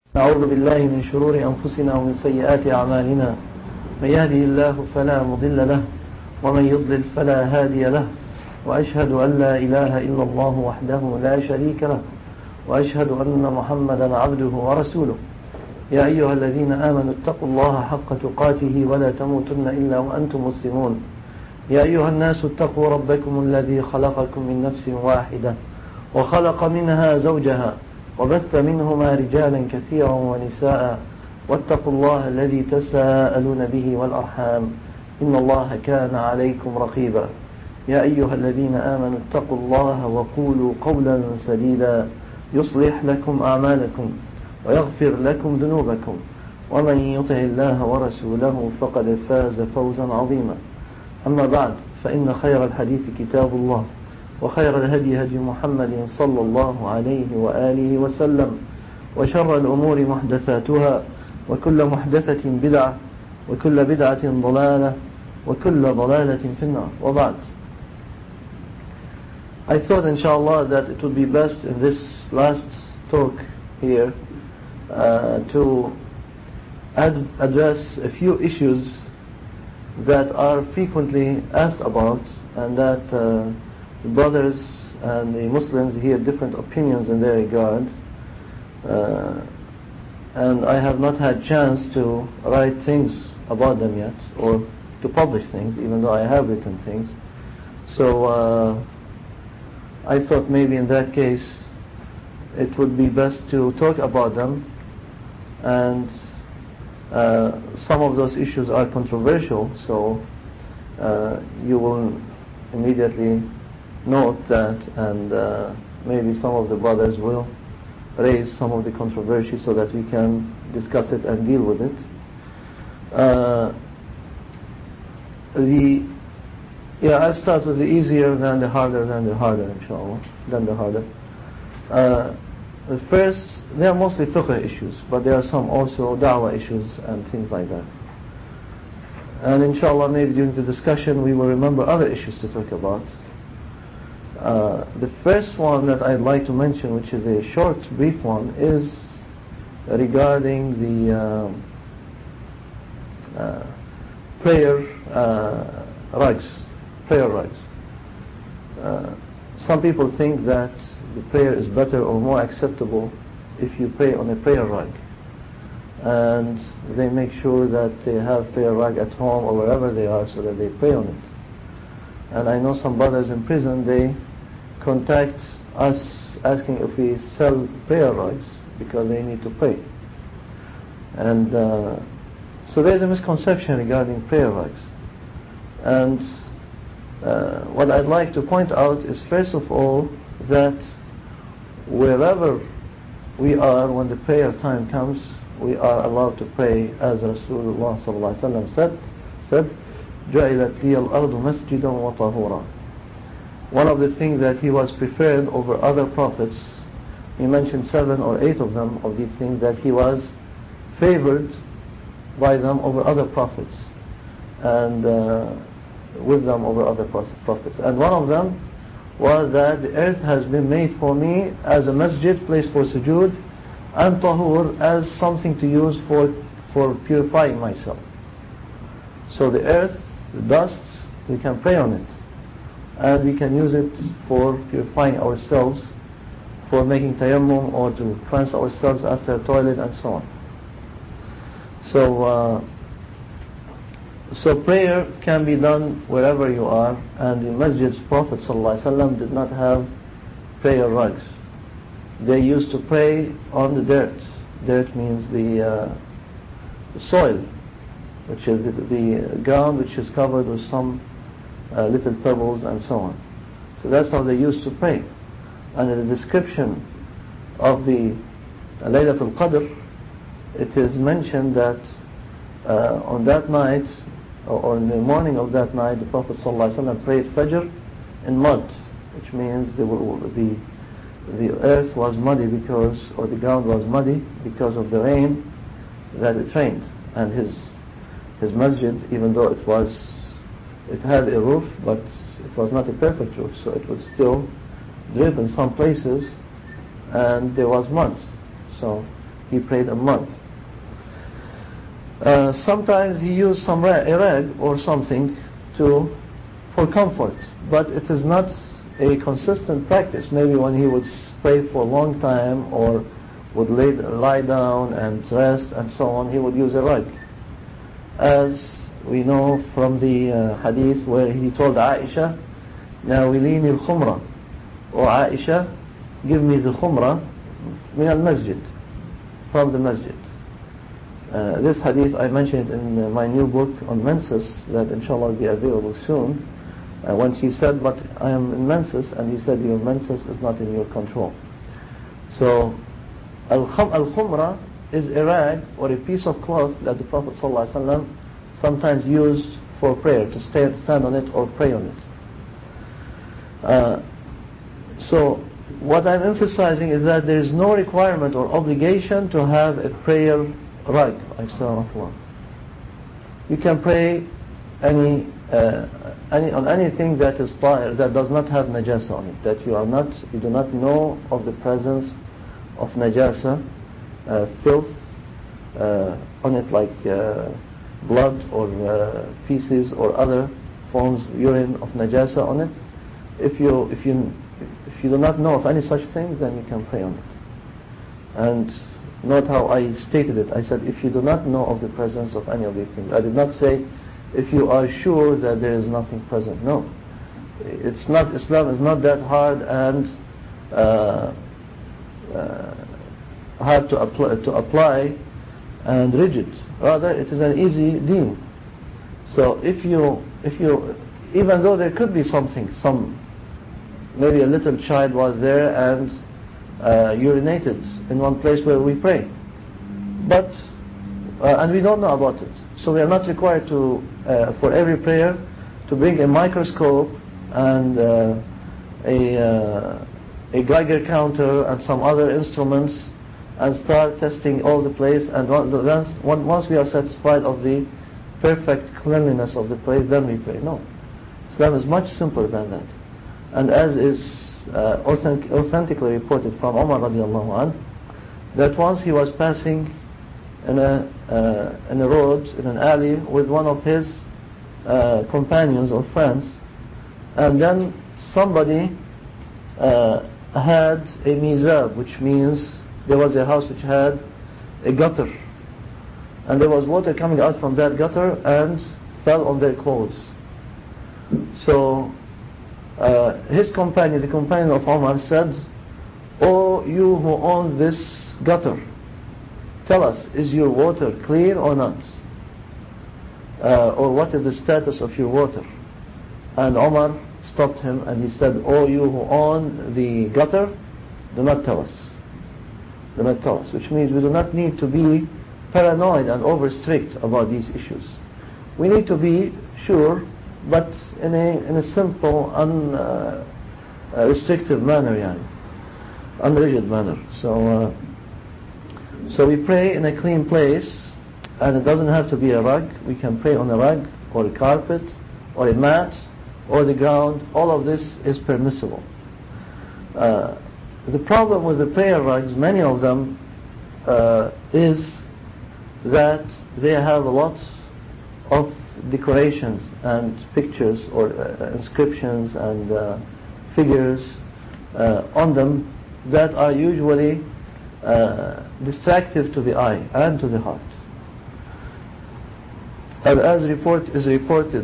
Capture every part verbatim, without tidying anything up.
نعوذ بالله من شرور أنفسنا ومن سيئات أعمالنا. من يهده الله فلا مضل له ومن يضلل فلا هادي له، وأشهد أن لا إله إلا الله وحده لا شريك له، وأشهد أن محمدا عبده ورسوله. يا أيها الذين آمنوا اتقوا الله حق تقاته ولا تموتن إلا وأنتم مسلمون. يا أيها الناس اتقوا ربكم الذي خلقكم من نفس واحدة وخلق منها زوجها وبث منهما رجالا كثيرا ونساء، واتقوا الله الذي تساءلون به والأرحام إن الله كان عليكم رقيبا. يا أيها الذين آمنوا اتقوا الله وقولوا قولا سديدا يصلح لكم أعمالكم ويغفر لكم ذنوبكم، ومن يطع الله ورسوله فقد فاز فوزا عظيما. أما بعد، فإن خير الحديث كتاب الله، وخير الهدي هدي محمد صلى الله عليه وآله وسلم، وشر الأمور محدثاتها، وكل محدثة بدعة، وكل بدعة ضلالة، وكل ضلالة في النار. وبعد, I thought inshallah that it would be best in this last talk here uh, to ad- address a few issues that are frequently asked about, and that uh, the brothers and the Muslims hear different opinions in their regard, uh, and I have not had chance to write things about them yet, or to publish things, even though I have written things. So uh, I thought maybe in that case it would be best to talk about them, and uh, some of those issues are controversial, so uh, you will immediately note that, and uh, maybe some of the brothers will raise some of the controversy so that we can discuss it and deal with it. Uh, the yeah, I'll start with the easier than the harder than the harder, inshallah, than the harder. Uh, the first, they are mostly fiqh issues, but there are some also da'wah issues and things like that. And inshallah, maybe during the discussion we will remember other issues to talk about. Uh, the first one that I'd like to mention, which is a short, brief one, is regarding the uh, uh, prayer uh, rugs, prayer rugs. Uh, some people think that the prayer is better or more acceptable if you pray on a prayer rug, and they make sure that they have prayer rug at home or wherever they are so that they pray on it. And I know some brothers in prison, they contact us asking if we sell prayer rugs because they need to pray. And uh, so there's a misconception regarding prayer rugs. And uh, what I'd like to point out is, first of all, that wherever we are when the prayer time comes, we are allowed to pray, as Rasulullah sallallahu alaihi wasallam said, said, جَعِلَتْ لِيَ الْأَرْضُ مَسْجِدًا وَطَهُورًا. One of the things that he was preferred over other prophets, he mentioned seven or eight of them, of these things that he was favored by them over other prophets, and uh, with them over other prophets. And one of them was that the earth has been made for me as a masjid, place for sujood, and tahur, as something to use for, for purifying myself. So the earth, the dust, we can pray on it, and we can use it for purifying ourselves, for making tayammum, or to cleanse ourselves after a toilet, and so on. So uh, so prayer can be done wherever you are, and in masjids, Prophet ﷺ did not have prayer rugs. They used to pray on the dirt. Dirt means the, uh, the soil, which is the, the ground which is covered with some uh, little pebbles and so on. So that's how they used to pray. And in the description of the Laylatul Qadr, it is mentioned that uh, on that night, or, or in the morning of that night, the Prophet ﷺ prayed Fajr in mud, which means the, the the earth was muddy because, or the ground was muddy because of the rain that it rained. And his his masjid, even though it was, it had a roof, but it was not a perfect roof, so it would still drip in some places, and there was mud. So he prayed a month. Uh, sometimes he used some ra- a rag or something to for comfort, but it is not a consistent practice. Maybe when he would pray for a long time or would lay, lie down and rest and so on, he would use a rug. As we know from the uh, hadith where he told Aisha, Nawilini al-khumra, or Aisha, give me the khumra min al-masjid, from the masjid. Uh, this hadith I mentioned in uh, my new book on menses that inshallah will be available soon. Uh, when she said, but I am in menses, and he said your menses is not in your control. So al-khumra is a rag or a piece of cloth that the Prophet ﷺ sometimes used for prayer, to stay, stand on it or pray on it. Uh, so what I'm emphasizing is that there is no requirement or obligation to have a prayer rug. You can pray any, uh, any on anything that is tahir, that does not have najasa on it, that you are not, you do not know of the presence of najasa, uh, filth uh, on it, like uh, blood or uh, feces or other forms, urine of najasa on it. If you if you if you do not know of any such thing, then you can pray on it. And note how I stated it. I said if you do not know of the presence of any of these things. I did not say if you are sure that there is nothing present. No, it's not. Islam is not that hard and uh, uh, hard to apply, to apply and rigid. Rather, it is an easy deen. So if you, if you, even though there could be something, some, maybe a little child was there and uh, urinated in one place where we pray, but uh, and we don't know about it, so we are not required to, uh, for every prayer, to bring a microscope and uh, a uh, a Geiger counter and some other instruments and start testing all the place, and once, once we are satisfied of the perfect cleanliness of the place, then we pray. No. Islam is much simpler than that. And as is uh, authentic, authentically reported from Umar radiallahu anh, that once he was passing in a, uh, in a road, in an alley, with one of his uh, companions or friends, and then somebody uh, had a mizab, which means there was a house which had a gutter, and there was water coming out from that gutter and fell on their clothes. So uh, his companion, the companion of Omar, said, "Oh, you who own this gutter, tell us, is your water clean or not? Uh, or what is the status of your water?" And Omar stopped him and he said, "Oh, you who own the gutter, do not tell us. Do not tell us," which means we do not need to be paranoid and over strict about these issues. We need to be sure, but in a in a simple, un uh, uh, restrictive manner, yani, unrigid manner. So, uh, so we pray in a clean place, and it doesn't have to be a rug. We can pray on a rug or a carpet or a mat or the ground. All of this is permissible. Uh, The problem with the prayer rugs, many of them, uh, is that they have a lot of decorations and pictures or uh, inscriptions and uh, figures uh, on them that are usually uh, distractive to the eye and to the heart. And as report is reported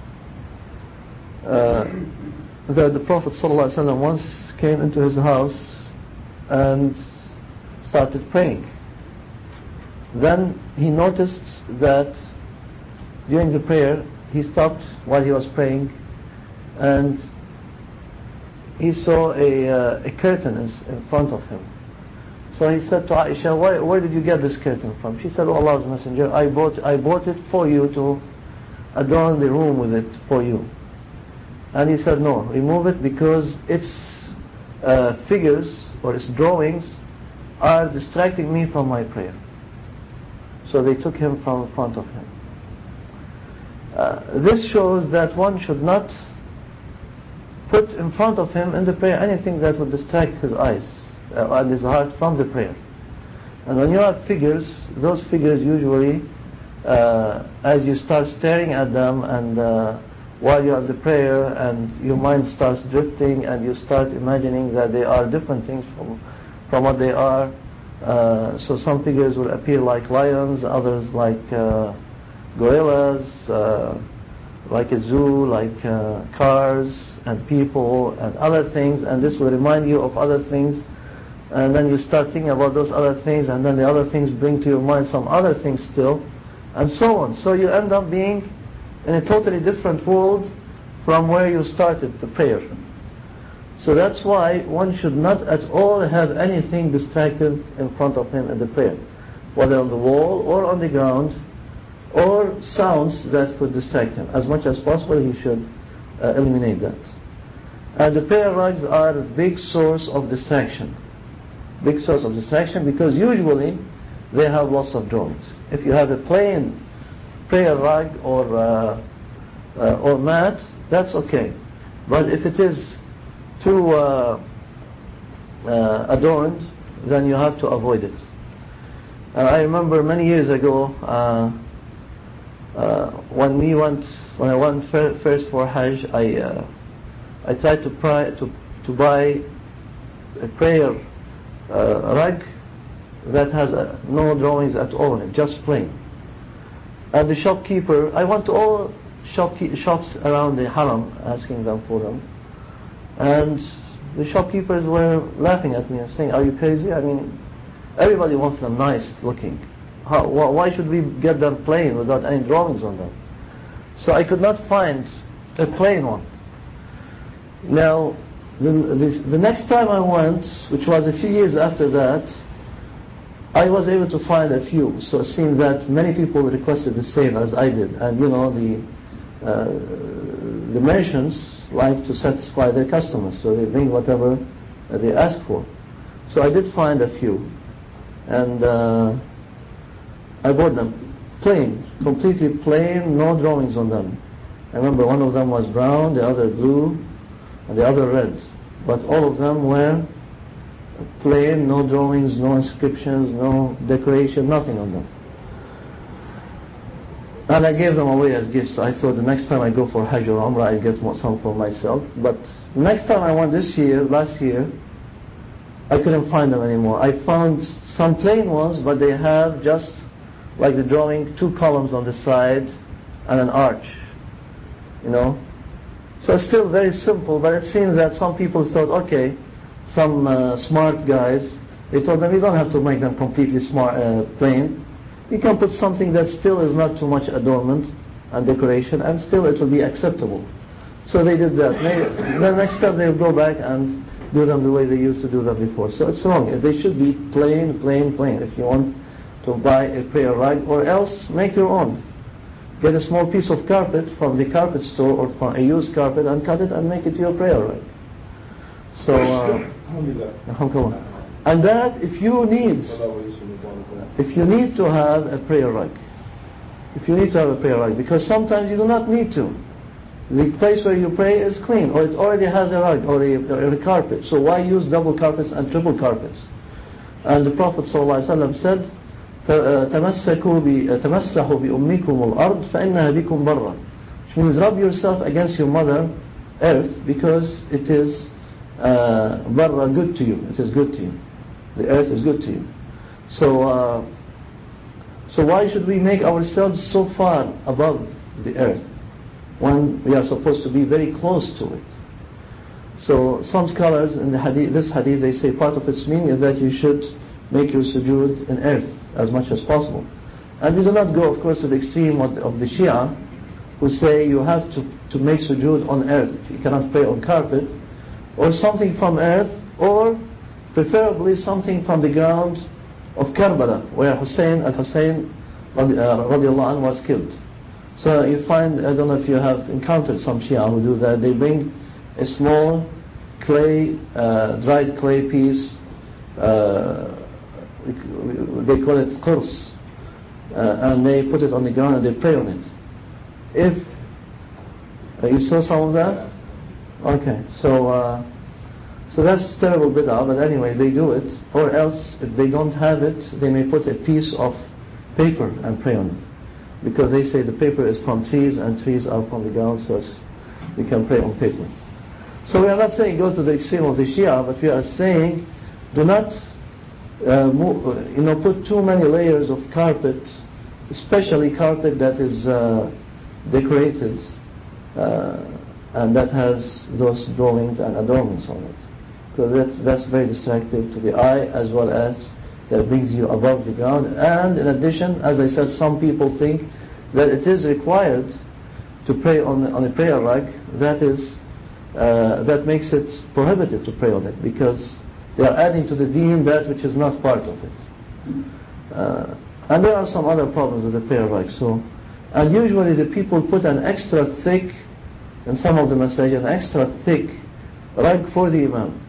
uh, that the Prophet ﷺ once came into his house and started praying. Then he noticed that during the prayer he stopped while he was praying, and he saw a, uh, a curtain in, in front of him. So he said to Aisha, where, where did you get this curtain from? She said, "Oh, Allah's Messenger, I bought, I bought it for you to adorn the room with it for you." And he said, "No, remove it, because its uh, figures or its drawings are distracting me from my prayer." So they took him from in front of him. Uh, this shows that one should not put in front of him in the prayer anything that would distract his eyes uh, and his heart from the prayer. And when you have figures, those figures usually, uh, as you start staring at them and uh, while you're at the prayer and your mind starts drifting and you start imagining that they are different things from, from what they are. Uh, so some figures will appear like lions, others like uh, gorillas, uh, like a zoo, like uh, cars and people and other things, and this will remind you of other things. And then you start thinking about those other things, and then the other things bring to your mind some other things still, and so on. So you end up being in a totally different world from where you started the prayer. So that's why one should not at all have anything distractive in front of him in the prayer, whether on the wall or on the ground, or sounds that could distract him. As much as possible he should uh, eliminate that. And the prayer rugs are a big source of distraction. Big source of distraction because usually they have lots of drawings. If you have a plain prayer rug or uh, uh, or mat, that's okay. But if it is too uh, uh, adorned, then you have to avoid it. Uh, I remember many years ago uh, uh, when we went, when I went fir- first for Hajj, I uh, I tried to, pry, to to buy a prayer Uh, rug that has uh, no drawings at all in it, just plain. And the shopkeeper, I went to all shopke- shops around the Haram asking them for them, and the shopkeepers were laughing at me and saying, "Are you crazy? I mean, everybody wants them nice looking. How, wh- why should we get them plain without any drawings on them?" So I could not find a plain one. Now, The, the, the next time I went, which was a few years after that, I was able to find a few. So it seemed that many people requested the same as I did. And you know, the uh, the merchants like to satisfy their customers, so they bring whatever uh, they ask for. So I did find a few, and uh, I bought them plain, completely plain, no drawings on them. I remember one of them was brown, the other blue, and the other red, but all of them were plain, no drawings, no inscriptions, no decoration, nothing on them. And I gave them away as gifts. I thought the next time I go for Hajj or Umrah, I get some for myself. But the next time I went this year, last year, I couldn't find them anymore. I found some plain ones, but they have just like the drawing, two columns on the side and an arch, you know. So it's still very simple, but it seems that some people thought, okay, some uh, smart guys, they told them, you don't have to make them completely smart, uh, plain. You can put something that still is not too much adornment and decoration, and still it will be acceptable. So they did that. Maybe the next time they'll go back and do them the way they used to do them before. So it's wrong. They should be plain, plain, plain. If you want to buy a prayer rug, or else make your own. Get a small piece of carpet from the carpet store or from a used carpet and cut it and make it your prayer rug. So, uh, and that if you need, if you need to have a prayer rug, if you need to have a prayer rug, because sometimes you do not need to. The place where you pray is clean, or it already has a rug or a, or a carpet. So why use double carpets and triple carpets? And the Prophet ﷺ said, تمسكوا تمسحوا بأمكم الأرض فإنها بكم برا, which means rub yourself against your mother earth, because it is uh, barra, good to you. It is good to you. The earth is good to you. So uh, so why should we make ourselves so far above the earth when we are supposed to be very close to it? So some scholars in the hadith, this hadith, they say part of its meaning is that you should make your sujood in earth as much as possible. And we do not go, of course, to the extreme of the, of the Shia, who say you have to, to make sujood on earth. You cannot pray on carpet, or something from earth, or preferably something from the ground of Karbala, where Hussein al-Hussein radiallahu anhu was killed. So you find, I don't know if you have encountered some Shia who do that, they bring a small clay, uh, dried clay piece, uh, they call it qurs, uh, and they put it on the ground and they pray on it. If uh, you saw some of that, okay. So, uh, So that's terrible bid'ah, but anyway, they do it. Or else, if they don't have it, they may put a piece of paper and pray on it. Because they say the paper is from trees, and trees are from the ground, so we can pray on paper. So we are not saying go to the extreme of the Shia, but we are saying do not uh, move, you know, put too many layers of carpet, especially carpet that is uh, decorated uh, and that has those drawings and adornments on it. Because that's, that's very distracting to the eye, as well as that brings you above the ground. And in addition, as I said, some people think that it is required to pray on, on a prayer rug. That is, uh, that makes it prohibited to pray on it, because they are adding to the deen that which is not part of it. Uh, and there are some other problems with the prayer rug. So, and usually the people put an extra thick, in some of the masajid, an extra thick rug for the imam.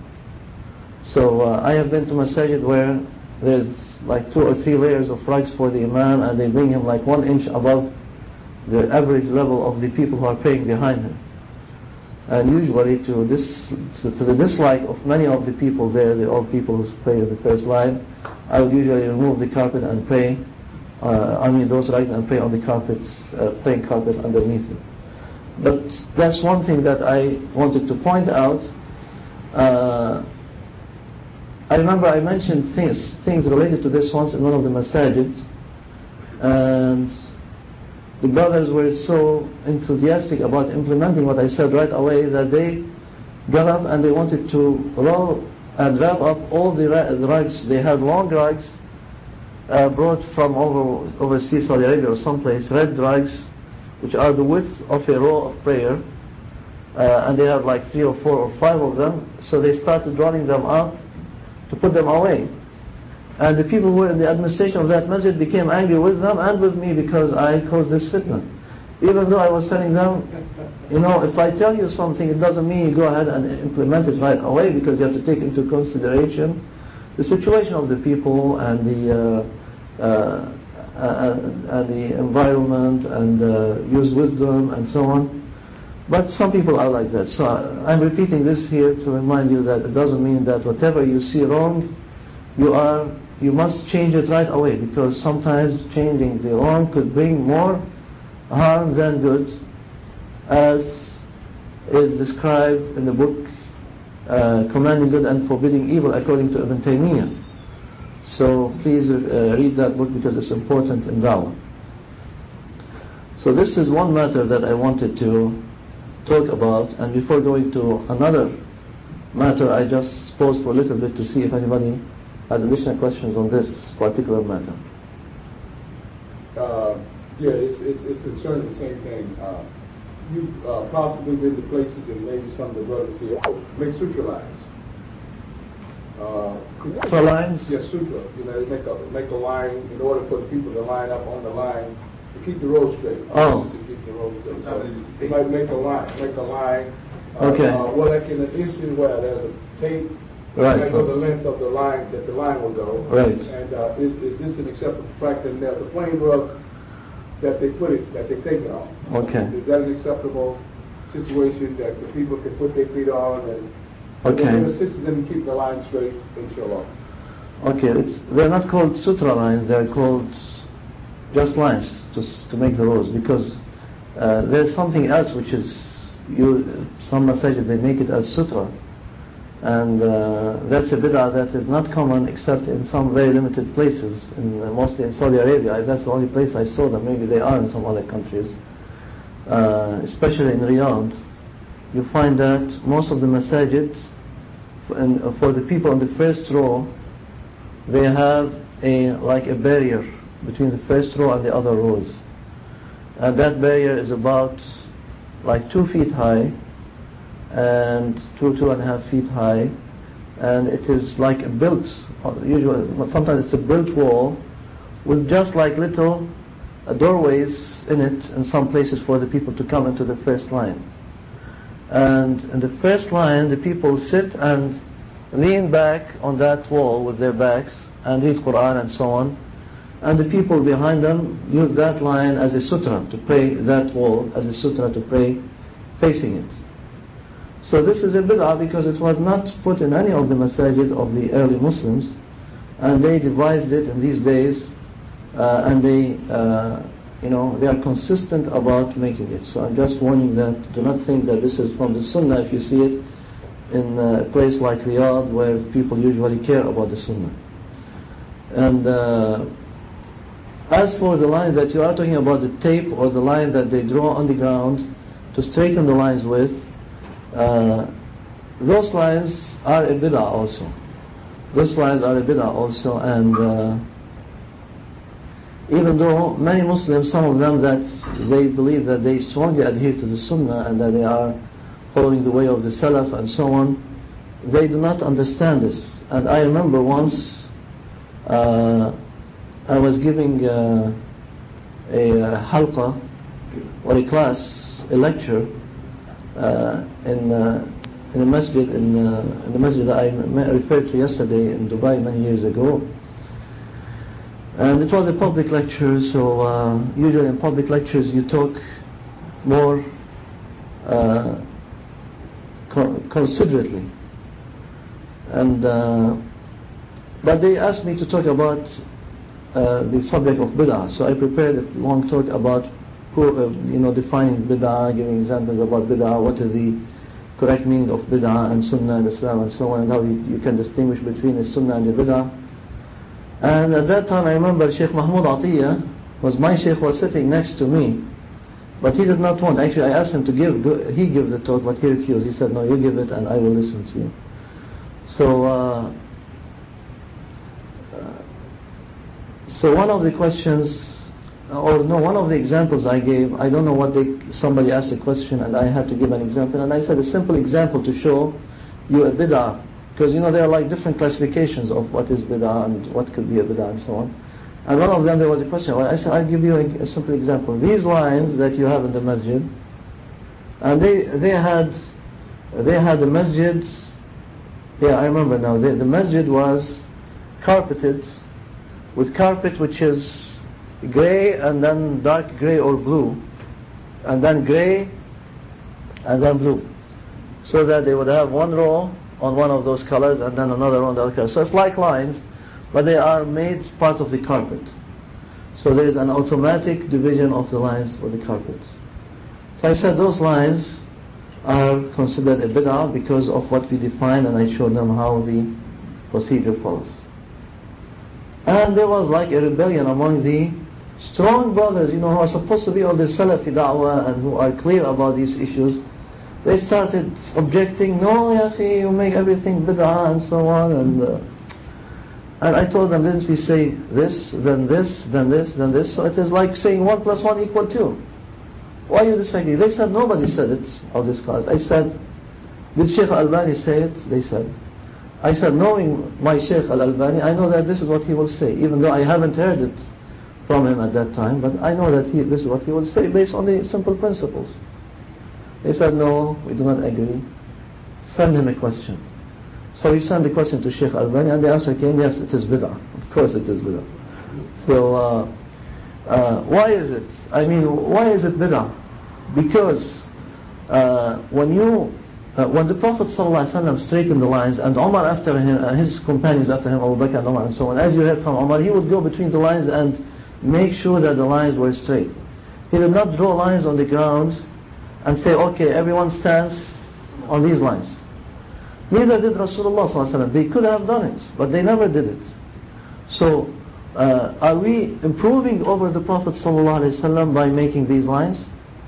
So uh, I have been to masajid where there's like two or three layers of rugs for the imam, and they bring him like one inch above the average level of the people who are praying behind him. And usually to this, to, to the dislike of many of the people there, the old people who pray in the first line, I would usually remove the carpet and pray, uh, I mean those rugs, and pray on the carpet, uh, plain carpet underneath it. But that's one thing that I wanted to point out. Uh, I remember I mentioned things things related to this once in one of the masajid, and the brothers were so enthusiastic about implementing what I said right away that they got up and they wanted to roll and wrap up all the rugs. They had long rugs uh, brought from over overseas, Saudi Arabia or someplace, red rugs, which are the width of a row of prayer, uh, and they had like three or four or five of them. So they started rolling them up to put them away. And the people who were in the administration of that masjid became angry with them and with me because I caused this fitna. Even though I was telling them, you know, if I tell you something, it doesn't mean you go ahead and implement it right away, because you have to take into consideration the situation of the people and the uh, uh, and, and the environment and uh, use wisdom and so on. But some people are like that. So I'm repeating this here to remind you that it doesn't mean that whatever you see wrong, you are you must change it right away, because sometimes changing the wrong could bring more harm than good, as is described in the book uh, Commanding Good and Forbidding Evil, according to Ibn Taymiyyah. So please uh, read that book, because it's important in da'wah. So this is one matter that I wanted to talk about, and before going to another matter, I just paused for a little bit to see if anybody has additional questions on this particular matter. Uh, yeah, it's, it's, it's concerning the same thing. Uh, you've uh, possibly been to places, and maybe some of the brothers here make sutra lines. Uh, sutra lines? Yes, sutra. You know, they make a make a line in order for the people to line up on the line to keep the road straight. Oh. To keep the road straight. So they might make a line, make a line. Uh, okay. Uh, well, like in an instance where there's a tape. Right. That goes the length of the line that the line will go. Right. And uh, is, is this an acceptable practice? And there's a plain rug that they put it, that they take it on. Okay. Is that an acceptable situation that the people can put their feet on and, okay. and it assists them in keeping the line straight, inshallah? Okay, it's, they're not called sutra lines, they're called just lines to, to make the rows, because uh, there's something else which is, you, some masajid, they make it as sutra. And uh, that's a bid'ah that is not common except in some very limited places, in, uh, mostly in Saudi Arabia. That's the only place I saw them. Maybe they are in some other countries. Uh, especially in Riyadh, you find that most of the masajid, and for the people on the first row, they have a like a barrier between the first row and the other rows. And that barrier is about like two feet high, and two, two and a half feet high, and it is like a built, usually, sometimes it's a built wall with just like little uh, doorways in it in some places for the people to come into the first line. And in the first line, the people sit and lean back on that wall with their backs and read Quran and so on, and the people behind them use that line as a sutra to pray, that wall as a sutra to pray facing it. So this is a bid'ah because it was not put in any of the masajid of the early Muslims, and they devised it in these days, uh, and they, uh, you know, they are consistent about making it. So I'm just warning that do not think that this is from the Sunnah if you see it in a place like Riyadh where people usually care about the Sunnah. And uh, as for the line that you are talking about, the tape or the line that they draw on the ground to straighten the lines with, uh, those lines are a bid'ah also. Those lines are a bid'ah also, and uh, even though many Muslims, some of them that they believe that they strongly adhere to the Sunnah and that they are following the way of the Salaf and so on, they do not understand this. And I remember once uh, I was giving uh, a uh, halqa or a class, a lecture uh, in uh, in a masjid in, uh, in the masjid that I referred to yesterday in Dubai many years ago. And it was a public lecture, so uh, usually in public lectures you talk more uh, co- considerately. And uh, but they asked me to talk about uh, the subject of bid'ah, so I prepared a long talk about uh, you know defining bid'ah, giving examples about bid'ah, what is the correct meaning of bid'ah and sunnah and Islam and so on, and how you, you can distinguish between the sunnah and the bid'ah. And at that time I remember Sheikh Mahmoud Atiyah was my Sheikh, was sitting next to me, but he did not want, actually I asked him to give, go, he give the talk, but he refused. He said, no, you give it and I will listen to you. So uh, uh, so one of the questions, or no, one of the examples I gave, I don't know what they, somebody asked a question and I had to give an example, and I said a simple example to show you a bid'ah. Because you know there are like different classifications of what is bid'ah and what could be a bid'ah and so on. And one of them there was a question. I said, I'll give you a, a simple example. These lines that you have in the masjid, and they they had they had the masjid. Yeah, I remember now. The, the masjid was carpeted with carpet which is grey and then dark grey or blue, and then grey and then blue, so that they would have one row on one of those colors and then another on the other color. So it's like lines, but they are made part of the carpet. So there is an automatic division of the lines with the carpet. So I said those lines are considered a bid'ah because of what we define, and I showed them how the procedure follows. And there was like a rebellion among the strong brothers, you know, who are supposed to be on the Salafi da'wah and who are clear about these issues. They started objecting, no, ya akhi, you make everything bid'ah and so on. And uh, and I told them, didn't we say this, then this, then this, then this? So it is like saying one plus one equal two. Why you disagree? They said, nobody said it of this class. I said, did Sheikh Al-Albani say it? They said. I said, knowing my Sheikh Al-Albani, I know that this is what he will say, even though I haven't heard it from him at that time, but I know that he, this is what he will say based on the simple principles. They said, no, we do not agree. Send him a question. So he sent the question to Sheikh Albani, and the answer came, yes, it is bid'ah. Of course it is bid'ah. So, uh, uh, why is it? I mean, why is it bid'ah? Because uh, when you, uh, when the Prophet ﷺ straightened the lines, and Umar after him, uh, his companions after him, Abu Bakr and Umar and so on, as you heard from Umar, he would go between the lines and make sure that the lines were straight. He did not draw lines on the ground and say, okay, everyone stands on these lines. Neither did Rasulullah sallallahu alaihi wasallam. They could have done it, but they never did it. So, uh, are we improving over the Prophet sallallahu alaihi wasallam by making these lines?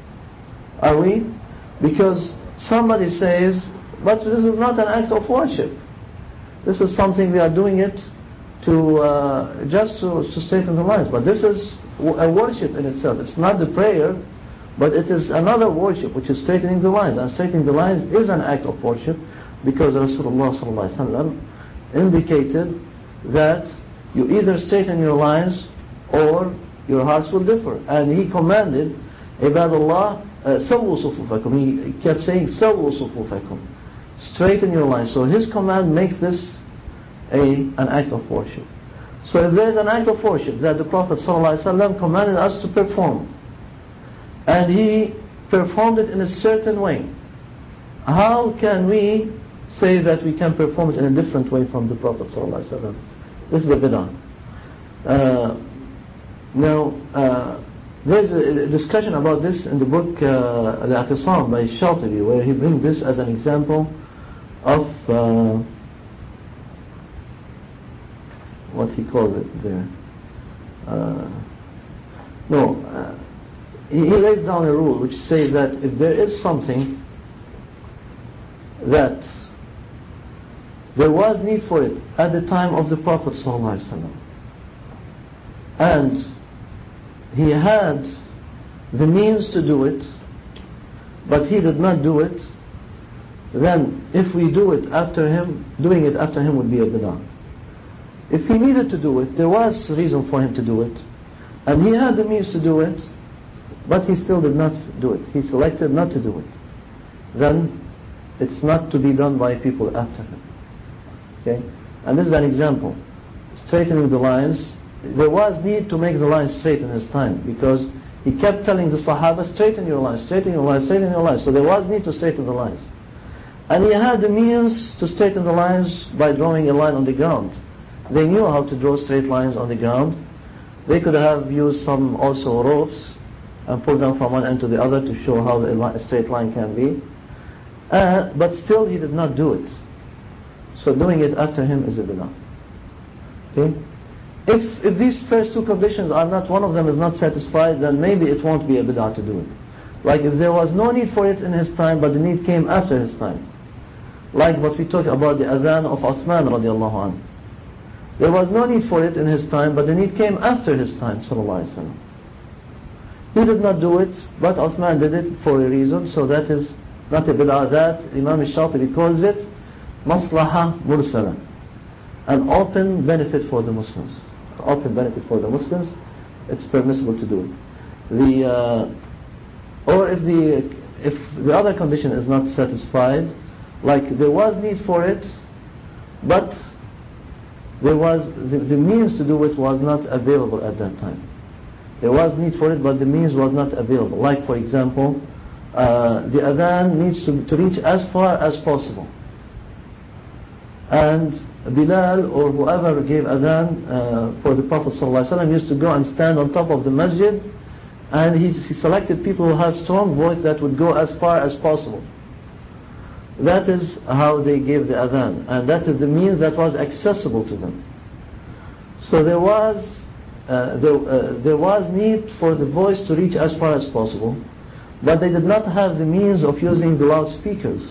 Are we? Because somebody says, but this is not an act of worship. This is something we are doing it to uh, just to, to straighten the lines. But this is a worship in itself. It's not the prayer, but it is another worship, which is straightening the lines. And straightening the lines is an act of worship, because Rasulullah sallallahu alaihi wasallam indicated that you either straighten your lines or your hearts will differ. And he commanded, Ibadullah, sawu sufufakum. He kept saying, sawu sufufakum. Straighten your lines. So his command makes this a an act of worship. So if there is an act of worship that the Prophet sallallahu alaihi wasallam commanded us to perform, and he performed it in a certain way, how can we say that we can perform it in a different way from the Prophet ﷺ? This is a bid'ah. Uh, now, uh, there's a discussion about this in the book uh, Al-I'tisam by Shatibi, where he brings this as an example of uh, what he calls it there. Uh, no, uh, he, he lays down a rule which says that if there is something that there was need for it at the time of the Prophet ﷺ, and he had the means to do it, but he did not do it, then if we do it after him, doing it after him would be a bid'ah. If he needed to do it, there was reason for him to do it, and he had the means to do it, but he still did not do it. He selected not to do it. Then it's not to be done by people after him. Okay? And this is an example. Straightening the lines. There was need to make the lines straight in his time, because he kept telling the Sahaba, straighten your lines, straighten your lines, straighten your lines. So there was need to straighten the lines. And he had the means to straighten the lines by drawing a line on the ground. They knew how to draw straight lines on the ground. They could have used some also ropes and pull them from one end to the other to show how a straight line can be. Uh, but still he did not do it. So doing it after him is a bid'ah. Okay? If, if these first two conditions are not, one of them is not satisfied, then maybe it won't be a bid'ah to do it. Like if there was no need for it in his time, but the need came after his time. Like what we talked about the adhan of Uthman radiallahu anhu. There was no need for it in his time, but the need came after his time, sallallahu alaihi wasallam. He did not do it, but Uthman did it for a reason, so that is not a bid'ah. That Imam al-Shatibi calls it maslaha mursala, an open benefit for the Muslims. An open benefit for the Muslims, it's permissible to do it. The uh, or if the if the other condition is not satisfied, like there was need for it, but there was the, the means to do it was not available at that time. There was need for it, but the means was not available. Like for example, uh, the adhan needs to, to reach as far as possible. And Bilal or whoever gave adhan uh, for the Prophet ﷺ used to go and stand on top of the masjid, and he, he selected people who have strong voice that would go as far as possible. That is how they gave the adhan, and that is the means that was accessible to them. So there was uh, there, uh, there was need for the voice to reach as far as possible, but they did not have the means of using the loudspeakers.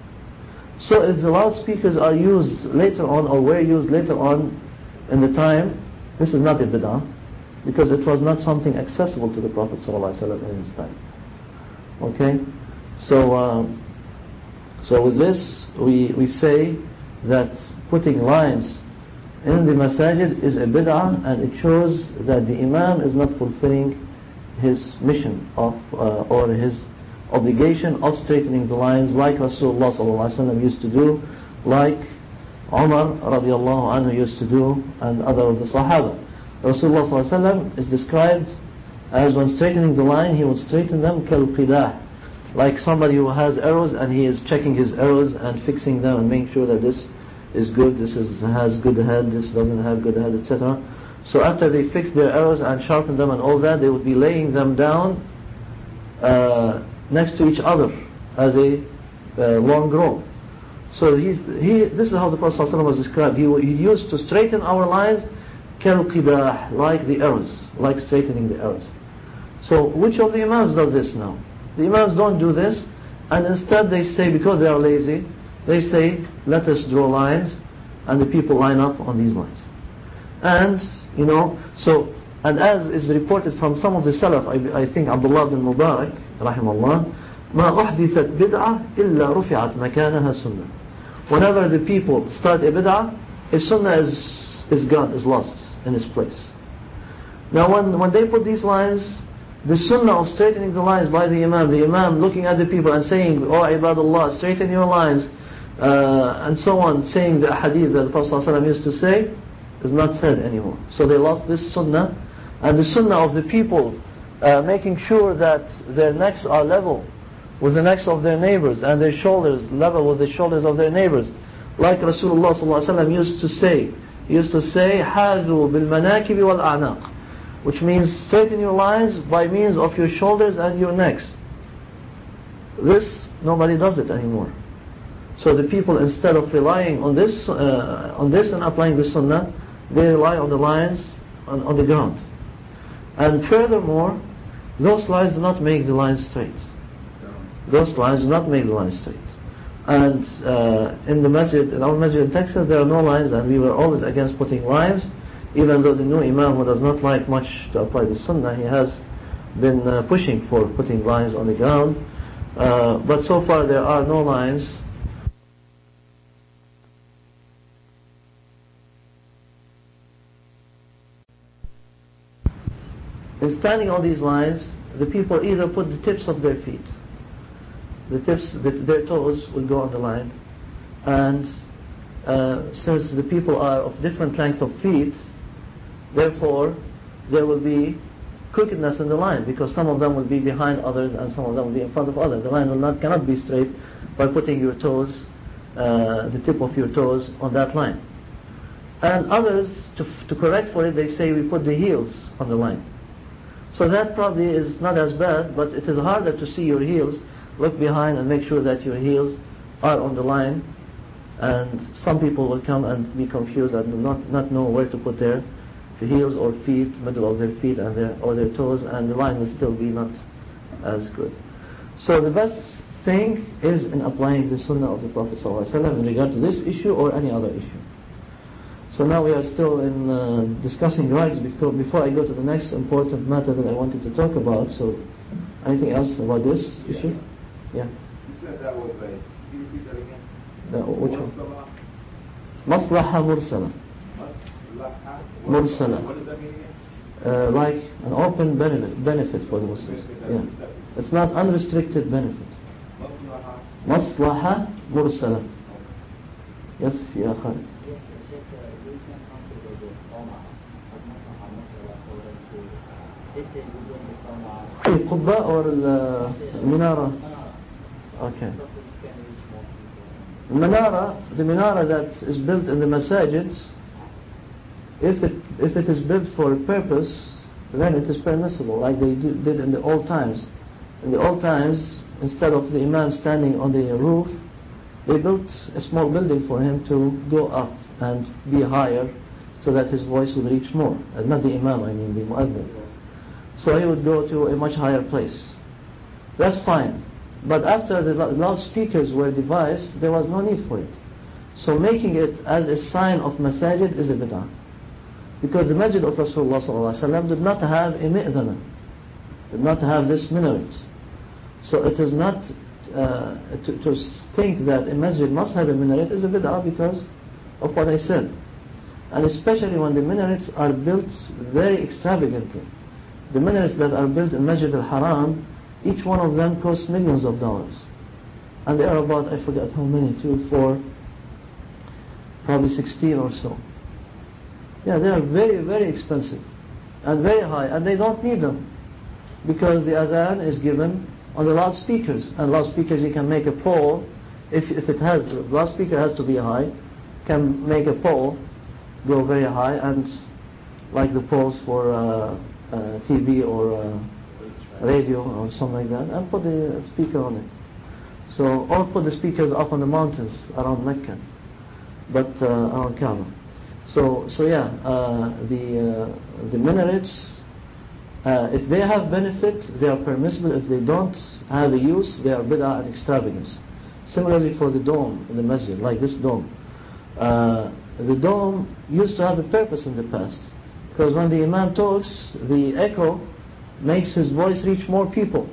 So if the loudspeakers are used later on, or were used later on in the time, this is not a bid'ah, because it was not something accessible to the Prophet ﷺ in his time. Okay? So uh, so with this, we, we say that putting lines in the masajid is a bid'ah, and it shows that the imam is not fulfilling his mission of uh, or his obligation of straightening the lines, like Rasulullah sallallahu alaihi wasallam used to do, like Umar radiallahu anhu used to do, and other of the Sahaba. Rasulullah sallallahu alaihi wasallam is described as, when straightening the line, he would straighten them kal qidah, like somebody who has arrows and he is checking his arrows and fixing them and making sure that this is good, this is, has good head, this doesn't have good head, et cetera. So after they fix their arrows and sharpen them and all that, they would be laying them down uh, next to each other as a uh, long row. So he's, he, this is how the Prophet ﷺ was described. He, he used to straighten our lines kal qidah, like the arrows, like straightening the arrows. So which of the imams does this now? The imams don't do this, and instead they say, because they are lazy, they say, let us draw lines, and the people line up on these lines. And, you know, so, and as is reported from some of the Salaf, I, I think Abdullah bin Mubarak, rahimahullah, ma uhdithat bid'ah illa rufi'at makanaha sunnah. Whenever the people start a bid'ah, a sunnah is, is gone, is lost in its place. Now when, when they put these lines, the sunnah of straightening the lines by the imam, the imam looking at the people and saying, oh ibadallah, straighten your lines, uh, and so on, saying the hadith that the Prophet ﷺ used to say, is not said anymore. So they lost this sunnah, and the sunnah of the people uh, making sure that their necks are level with the necks of their neighbors and their shoulders level with the shoulders of their neighbors. Like Rasulullah sallallahu alaihi wasallam used to say, he used to say, حَاذُوا بِالْمَنَاكِبِ وَالْأَعْنَاقِ, which means straighten your lines by means of your shoulders and your necks. This, nobody does it anymore. So the people, instead of relying on this, uh, on this and applying the sunnah, they rely on the lines on, on the ground. And furthermore, those lines do not make the lines straight. Those lines do not make the lines straight. And uh, in the masjid, in our masjid in Texas, there are no lines, and we were always against putting lines, even though the new imam, who does not like much to apply the sunnah, he has been uh, pushing for putting lines on the ground. Uh, but so far there are no lines. In standing on these lines, the people either put the tips of their feet, the tips, the, their toes will go on the line, and uh, since the people are of different length of feet, therefore there will be crookedness in the line, because some of them will be behind others and some of them will be in front of others. The line will not cannot be straight by putting your toes, uh, the tip of your toes on that line. And others, to, to correct for it, they say we put the heels on the line. So that probably is not as bad, but it is harder to see your heels. Look behind and make sure that your heels are on the line, and some people will come and be confused and not, not know where to put their heels or feet, middle of their feet and their, or their toes, and the line will still be not as good. So the best thing is in applying the sunnah of the Prophet ﷺ in regard to this issue or any other issue. So now we are still in uh, discussing rights, because before I go to the next important matter that I wanted to talk about. So anything else about this yeah. issue? Yeah. You said that was a, can you repeat that again? No, which one? Maslaha mursala. Mursala. What does that mean again? Uh, like an open benefit, benefit for the Muslims. Yeah. It's not unrestricted benefit. Maslaha mursala. Yes, Ya Khalid. القبة or المنارة. Okay. The minara, the minara that is built in the masajid, if it if it is built for a purpose, then it is permissible, like they do, did in the old times. In the old times, instead of the imam standing on the roof, they built a small building for him to go up and be higher, so that his voice would reach more. Uh, not the imam, I mean the muazzin. So he would go to a much higher place. That's fine. But after the loudspeakers were devised, there was no need for it. So making it as a sign of masajid is a bid'ah. Because the masjid of Rasulullah sallallahu alaihi wasallam did not have a mi'dana, did not have this minaret. So it is not, uh, to, to think that a masjid must have a minaret is a bid'ah because of what I said. And especially when the minarets are built very extravagantly. The minarets that are built in Masjid al-Haram, each one of them costs millions of dollars. And they are about, I forgot how many, two, four, probably sixteen or so. Yeah, they are very, very expensive and very high, and they don't need them because the adhan is given on the loudspeakers. And loudspeakers, you can make a pole, if, if it has, the loudspeaker has to be high, can make a pole go very high, and like the poles for uh, uh, T V or uh, radio or something like that, and put the speaker on it. So, or put the speakers up on the mountains around Mecca, but uh, around Kaaba. So, so yeah, uh, the uh, the minarets, uh, if they have benefit, they are permissible. If they don't have a use, they are bid'ah and extravagance. Similarly for the dome in the masjid, like this dome. Uh, the dome used to have a purpose in the past, because when the imam talks, the echo makes his voice reach more people.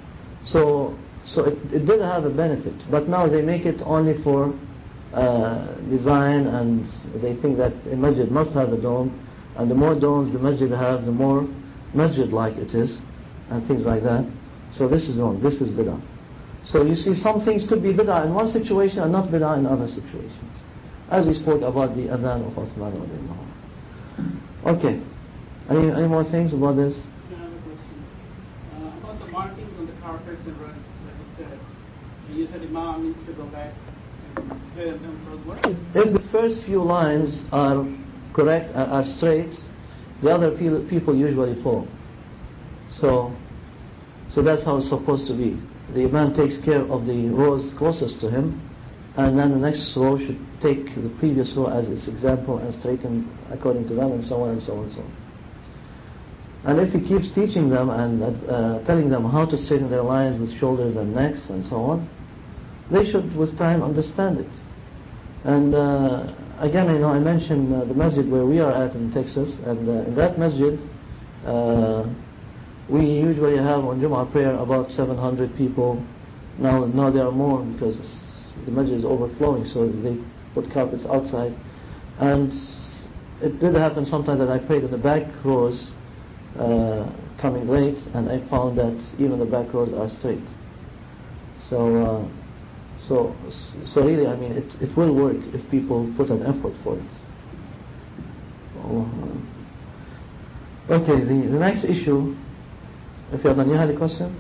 So, so it, it did have a benefit. But now they make it only for uh, design, and they think that a masjid must have a dome, and the more domes the masjid have, the more masjid-like it is, and things like that. So this is wrong. This is bid'ah. So you see, some things could be bid'ah in one situation and not bid'ah in other situations, as we spoke about the adhan of Uthman radiallahu anhu. Okay. Any, any more things about this? I have a question. Uh, about the markings on the carpets and rugs that is you said Imam needs to go back and clear them those words? If the first few lines are correct, are are straight, the other pe- people usually follow. So, so that's how it's supposed to be. The Imam takes care of the rows closest to him, and then the next row should take the previous row as its example and straighten according to them, and so on and so on and so on. And if he keeps teaching them and uh, telling them how to straighten their lines with shoulders and necks and so on, they should with time understand it. And uh, again, you know, I mentioned uh, the masjid where we are at in Texas, and uh, in that masjid, uh, we usually have on Jum'ah prayer about seven hundred people. Now, now there are more because the masjid is overflowing, so they put carpets outside. And it did happen sometimes that I prayed in the back rows, uh, coming late, and I found that even the back rows are straight. So, uh, so, so really, I mean, it it will work if people put an effort for it. Okay, the the next issue. If you're done, you had a question?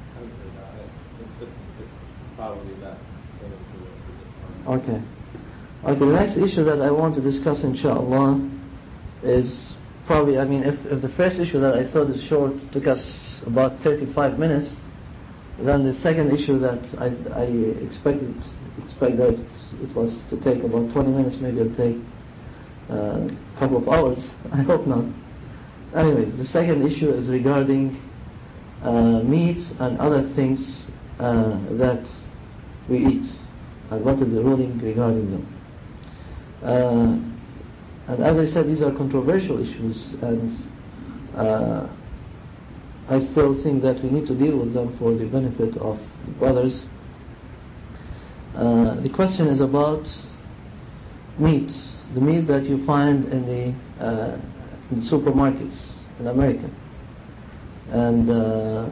Okay. Okay, the next issue that I want to discuss, inshallah, is probably, I mean, if, if the first issue that I thought is short took us about thirty-five minutes, then the second issue that I, I expected expect that it was to take about twenty minutes, maybe it'll take uh, a couple of hours. I hope not. Anyways, the second issue is regarding uh, meat and other things uh, that we eat, and what is the ruling regarding them. Uh, and as I said, these are controversial issues, and uh, I still think that we need to deal with them for the benefit of brothers. Uh, the question is about meat, the meat that you find in the, uh, in the supermarkets in America, and uh,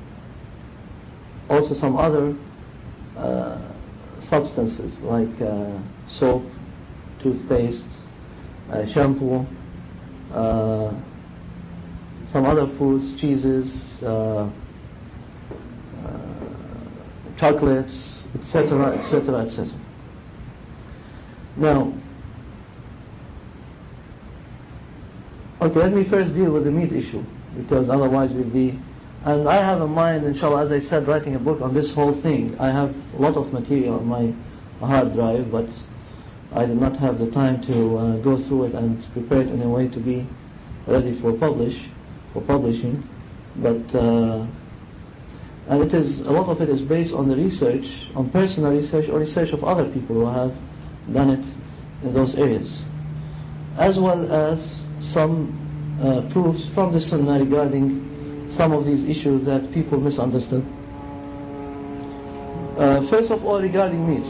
also some other uh, substances like uh, soap, toothpaste, uh, shampoo, uh, some other foods, cheeses, uh, uh, chocolates, et cetera, et cetera, et cetera. Now, okay, let me first deal with the meat issue, because otherwise we'll be. And I have in mind, inshallah, as I said, writing a book on this whole thing. I have a lot of material on my hard drive, but I did not have the time to uh, go through it and prepare it in a way to be ready for publish, for publishing. But uh, and it is a lot of it is based on the research, on personal research or research of other people who have done it in those areas, as well as some uh, proofs from the Sunnah regarding some of these issues that people misunderstood. Uh, first of all, regarding meats,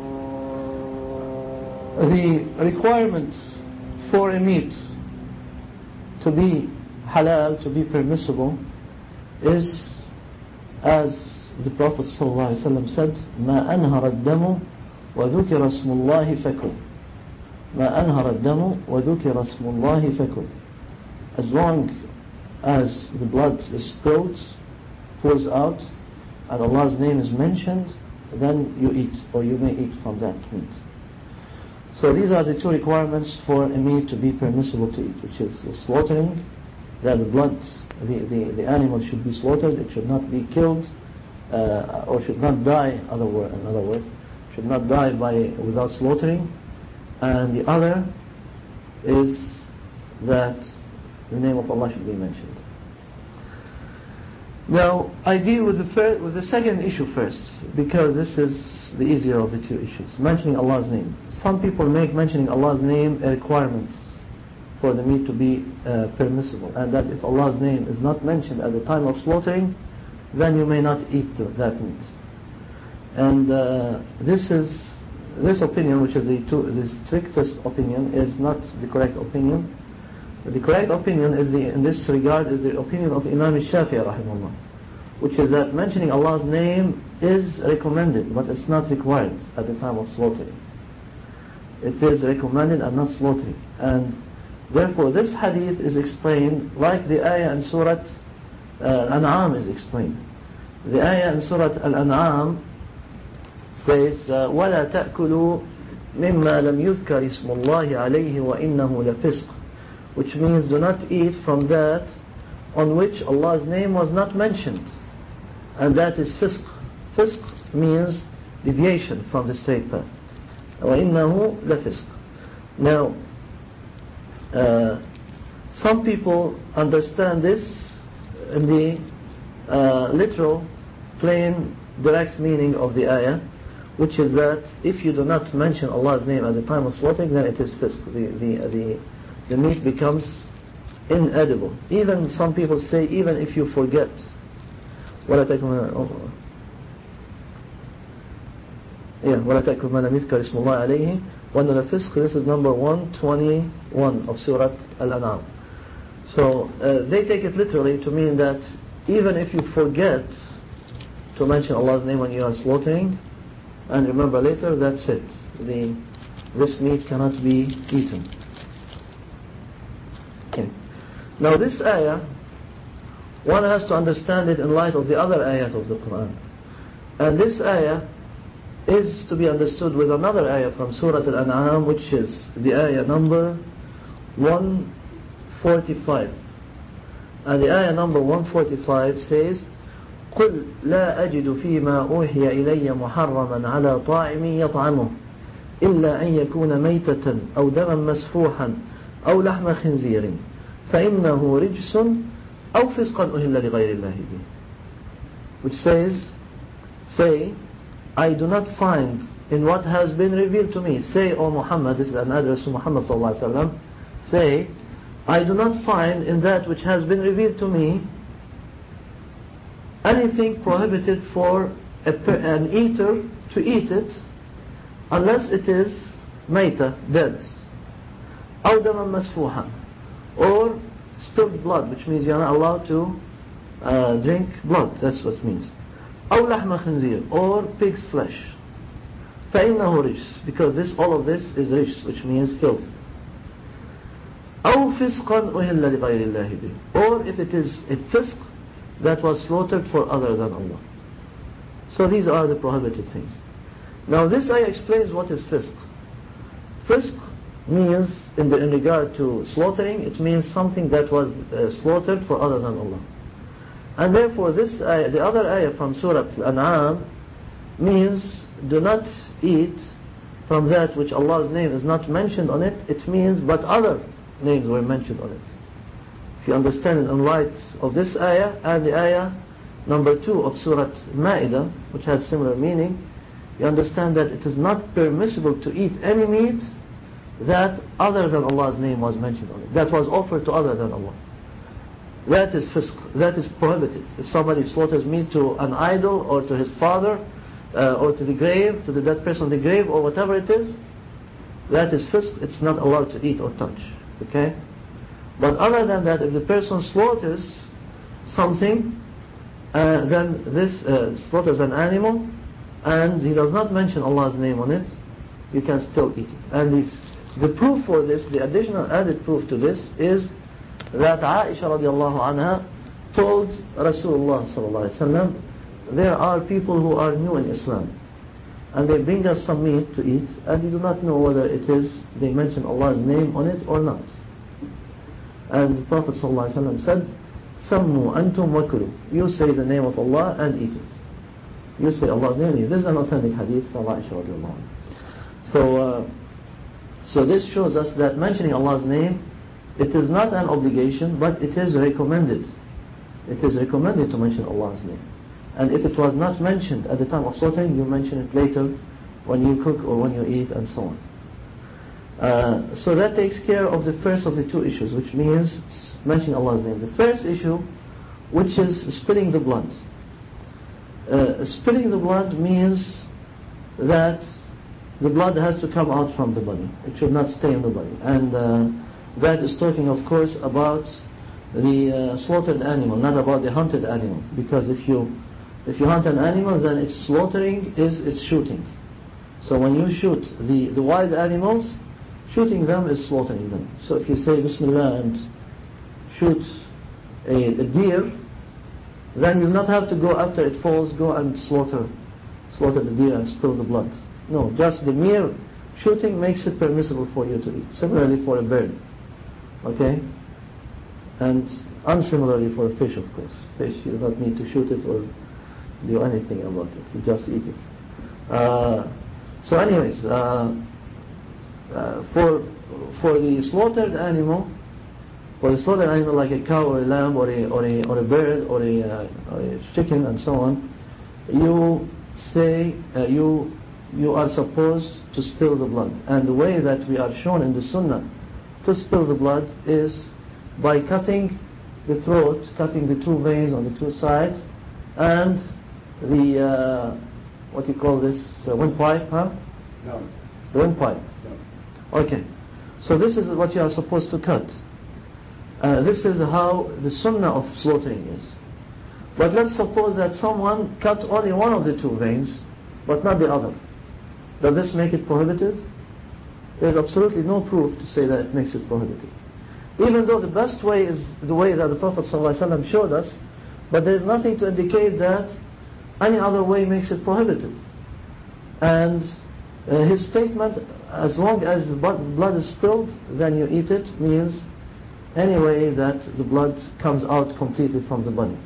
the requirement for a meat to be halal, to be permissible, is, as the Prophet ﷺ said, مَا أَنْهَرَ الدَّمُ وَذُكِرَ اسْمُ اللَّهِ فَكُلْ مَا أَنْهَرَ الدَّمُ وَذُكِرَ اسْمُ اللَّهِ فَكُلْ. As long as the blood is spilled, pours out, and Allah's name is mentioned, then you eat, or you may eat from that meat. So these are the two requirements for a meat to be permissible to eat, which is slaughtering, that the blood, the, the, the animal should be slaughtered, it should not be killed, uh, or should not die, other word, in other words, should not die by without slaughtering. And the other is that the name of Allah should be mentioned. Now, I deal with the fir- with the second issue first, because this is the easier of the two issues, mentioning Allah's name. Some people make mentioning Allah's name a requirement for the meat to be uh, permissible, and that if Allah's name is not mentioned at the time of slaughtering, then you may not eat the, that meat. And uh, this is this opinion, which is the, two, the strictest opinion, is not the correct opinion. The correct opinion is the, in this regard is the opinion of Imam al-Shafi'i rahimahullah, which is that mentioning Allah's name is recommended, but it's not required at the time of slaughtering. It is recommended and not slaughtering. And therefore this hadith is explained like the ayah in Surah uh, An'am is explained. The ayah in Surah Al-An'am says, uh, وَلَا تَأْكُلُوا مِمَّا لَمْ يُذْكَرِ اسْمُ اللَّهِ عَلَيْهِ وَإِنَّهُ لَفِسْقٌ, which means do not eat from that on which Allah's name was not mentioned, and that is fisq. Fisq means deviation from the straight path. وَإِنَّهُ لَفِسْقٌ. Now, uh, some people understand this in the uh, literal, plain, direct meaning of the ayah, which is that if you do not mention Allah's name at the time of slaughtering, then it is fisq. The, the, the, the meat becomes inedible. Even some people say, even if you forget. وَلَا تَأْكُلُوا Yeah, وَلَا تَأْكُلُوا مَا لَمْ يُذْكَرِ اسْمُ اللَّهِ عَلَيْهِ وَأَنَّ الْفِسْقَ. This is number one twenty-one of Surah Al-An'am. So uh, they take it literally to mean that even if you forget to mention Allah's name when you are slaughtering, and remember later, that's it. The, this meat cannot be eaten. Okay. Now this ayah, one has to understand it in light of the other ayat of the Quran. And this ayah is to be understood with another ayah from Surah Al-An'am, which is the ayah number one forty-five. And the ayah number one forty-five says, قُلْ لَا أَجِدُ فِي مَا أُوحِيَ إِلَيَّ مُحَرَّمًا عَلَى طَاعِمٍ يَطْعَمُهُ إِلَّا أَن يَكُونَ مَيْتَةً أَوْ دَمًا مَسْفُوحًا أَوْ لَحْمَ خِنْزِيرٍ فَإِنَّهُ رِجْسٌ أَوْ فِسْقًا أُهِلَّ لِغَيْرِ اللَّهِ بِهِ. Which says, say, I do not find in what has been revealed to me. Say, O Muhammad, this is an address to Muhammad sallallahu alaihi wasallam. Say, I do not find in that which has been revealed to me anything prohibited for a, an eater to eat it, unless it is mayta, dead, أو دما مسفوحا, or spilled blood, which means you are not allowed to uh, drink blood. That's what it means. أو لحم خنزير, or pig's flesh. فإنه رجس, because this, all of this is rijs, which means filth. أو فسقا أهل لغير الله به, or if it is a fisq that was slaughtered for other than Allah. So these are the prohibited things. Now this ayah explains what is fisq. Fisq means, in, the, in regard to slaughtering, it means something that was uh, slaughtered for other than Allah. And therefore this ayah, the other ayah from Surah Al-An'am means do not eat from that which Allah's name is not mentioned on it. It means but other names were mentioned on it. If you understand it in light of this ayah and the ayah number two of Surah Ma'idah, which has similar meaning, you understand that it is not permissible to eat any meat that other than Allah's name was mentioned on it, that was offered to other than Allah. That is fisq, that is prohibited. If somebody slaughters meat to an idol or to his father uh, or to the grave, to the dead person on the grave or whatever it is, that is fisq, it's not allowed to eat or touch. Okay? But other than that, if the person slaughters something, uh, then this uh, slaughters an animal and he does not mention Allah's name on it, you can still eat it. And this, the proof for this, the additional added proof to this is that Aisha radiallahu anha told Rasulullah sallallahu alaihi wasallam, there are people who are new in Islam and they bring us some meat to eat and we do not know whether it is, they mention Allah's name on it or not. And the Prophet ﷺ said, Sammu antum wakulu. You say the name of Allah and eat it. You say Allah's name. This is an authentic hadith from Aisha radiallahu anha. So, uh, so this shows us that mentioning Allah's name, it is not an obligation, but it is recommended. It is recommended to mention Allah's name. And if it was not mentioned at the time of slaughtering, you mention it later when you cook or when you eat and so on. Uh, so that takes care of the first of the two issues, which means mentioning Allah's name. The first issue, which is spilling the blood. Uh, spilling the blood means that the blood has to come out from the body. It should not stay in the body. And uh, that is talking, of course, about the uh, slaughtered animal, not about the hunted animal. Because if you if you hunt an animal, then its slaughtering is its shooting. So when you shoot the, the wild animals, shooting them is slaughtering them. So if you say Bismillah and shoot a, a deer, then you not have to go after it falls, go and slaughter, slaughter the deer and spill the blood. No, just the mere shooting makes it permissible for you to eat. Similarly for a bird, okay? And unsimilarly for a fish, of course. Fish, you do not need to shoot it or do anything about it. You just eat it. Uh, so anyways, uh, uh, for for the slaughtered animal, for the slaughtered animal like a cow or a lamb or a or a or a bird or a, uh, or a chicken and so on, you say uh, you you are supposed to spill the blood, and the way that we are shown in the Sunnah to spill the blood is by cutting the throat, cutting the two veins on the two sides, and the uh, what you call this uh, windpipe, huh? No. The windpipe. No. Okay. So this is what you are supposed to cut. Uh, this is how the Sunnah of slaughtering is. But let's suppose that someone cut only one of the two veins, but not the other. Does this make it prohibited? There is absolutely no proof to say that it makes it prohibited. Even though the best way is the way that the Prophet ﷺ showed us, but there is nothing to indicate that any other way makes it prohibited. And uh, his statement, as long as the blood is spilled, then you eat it, means any way that the blood comes out completely from the body.